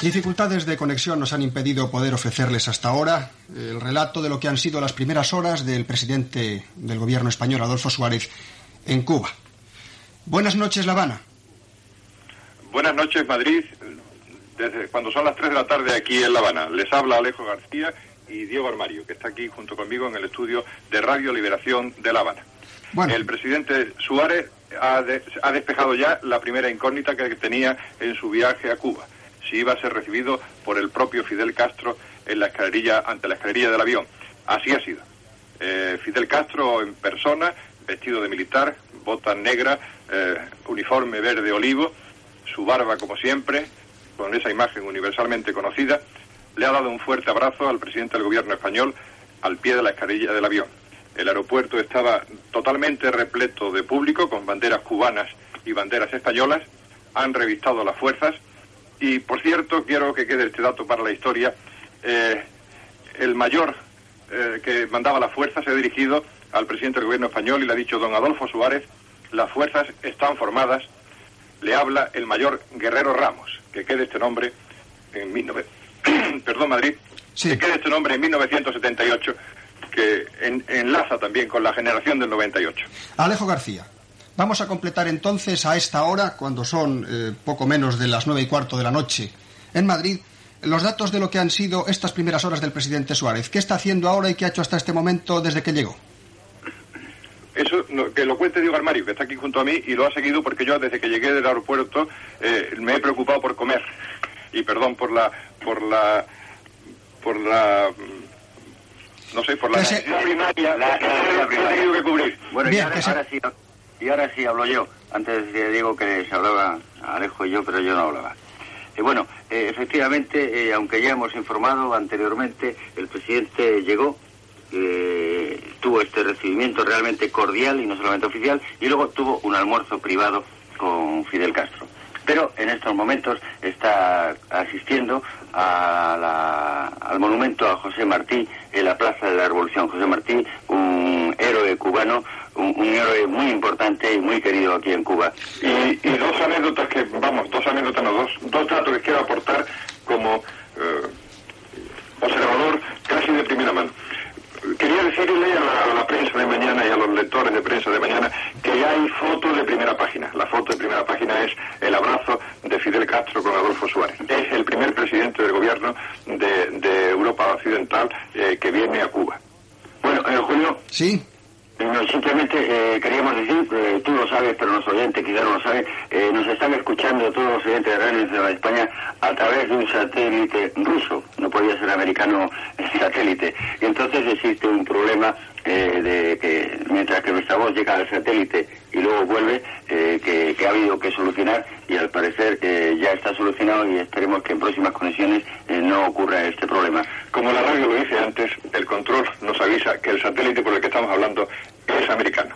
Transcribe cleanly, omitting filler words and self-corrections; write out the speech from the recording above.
Dificultades de conexión nos han impedido poder ofrecerles hasta ahora el relato de lo que han sido las primeras horas del presidente del gobierno español, Adolfo Suárez, en Cuba. Buenas noches, La Habana. Buenas noches, Madrid. Desde cuando son las 3 de la tarde aquí en La Habana. Les habla Alejo García y Diego Armario, que está aquí junto conmigo en el estudio de Radio Liberación de La Habana. Bueno. El presidente Suárez ha despejado ya la primera incógnita que tenía en su viaje a Cuba: si iba a ser recibido por el propio Fidel Castro en la escalerilla, ante la escalerilla del avión. Así ha sido. Fidel Castro en persona, vestido de militar, botas negras, uniforme verde olivo, su barba como siempre, con esa imagen universalmente conocida, le ha dado un fuerte abrazo al presidente del gobierno español al pie de la escalerilla del avión. El aeropuerto estaba totalmente repleto de público, con banderas cubanas y banderas españolas. Han revistado las fuerzas. Y, por cierto, quiero que quede este dato para la historia. El mayor que mandaba las fuerzas se ha dirigido al presidente del gobierno español y le ha dicho: don Adolfo Suárez, las fuerzas están formadas. Le habla el mayor Guerrero Ramos. Que quede este nombre en Madrid. Sí. Que quede este nombre en 1978, que enlaza también con la generación del 98. Alejo García. Vamos a completar entonces a esta hora, cuando son poco menos de las 9:15 de la noche en Madrid, los datos de lo que han sido estas primeras horas del presidente Suárez. ¿Qué está haciendo ahora y qué ha hecho hasta este momento desde que llegó? Eso que lo cuente Diego Armario, que está aquí junto a mí y lo ha seguido, porque yo desde que llegué del aeropuerto me he preocupado por comer. Y perdón por la necesidad primaria que he tenido que cubrir. Bueno, bien, y ahora sí hablo yo. Antes de Diego que se hablaba Alejo y yo, pero yo no hablaba. Efectivamente, aunque ya hemos informado anteriormente, el presidente llegó, tuvo este recibimiento realmente cordial y no solamente oficial, y luego tuvo un almuerzo privado con Fidel Castro. Pero en estos momentos está asistiendo al monumento a José Martí en la Plaza de la Revolución. José Martí, un héroe cubano, un héroe muy importante y muy querido aquí en Cuba. Y dos anécdotas dos datos que quiero aportar como observador casi de primera mano. Quería decirle a la prensa de mañana y a los lectores de prensa de mañana que ya hay fotos de primera página. La foto de primera página es el abrazo de Fidel Castro con Adolfo Suárez. Es el primer presidente del gobierno de Europa Occidental que viene a Cuba. Bueno, Julio. Sí. No, simplemente queríamos decir, tú lo sabes, pero los oyentes quizás no lo saben, nos están escuchando todos los oyentes de Radio Nacional de España a través de un satélite ruso, no podía ser americano el satélite. Y entonces existe un problema de que mientras que nuestra voz llega al satélite y luego vuelve, que ha habido que solucionar, y al parecer ya está solucionado, y esperemos que en próximas conexiones no ocurra este problema. Como la radio lo dice antes, el control nos avisa que el satélite por el que estamos hablando es americano.